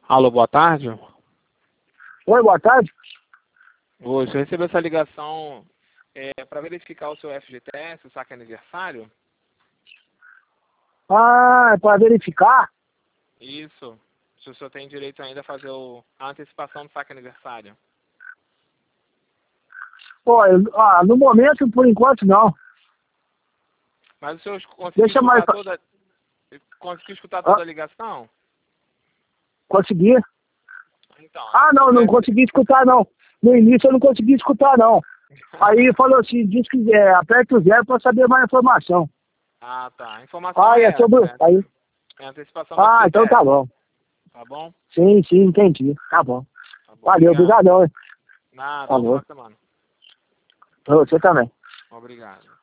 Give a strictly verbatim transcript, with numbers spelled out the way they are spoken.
Alô, boa tarde. Oi, boa tarde. Oi, você recebeu essa ligação é, para verificar o seu F G T S, o saque aniversário? Ah, é para verificar? Isso. Se o senhor tem direito ainda a fazer o, a antecipação do saque aniversário. Pô, eu, ah, no momento, por enquanto, não. Mas o senhor conseguiu Deixa mais... escutar toda, conseguiu escutar Ah, toda a ligação? consegui? Então, Ah, é não, sobre não o F G T S. consegui escutar, não. No início eu não consegui escutar, não. Aí falou assim, diz que é, aperta o zero para saber mais informação. Ah, tá. A informação Ah, é é sobre... essa, Aí... é a antecipação do Ah, então F G T S, tá bom. tá bom? Sim, sim, entendi. Tá bom. Tá bom, Valeu, obrigado. obrigadão, hein? Nada, uma Falou. boa semana. Pra você também. Obrigado.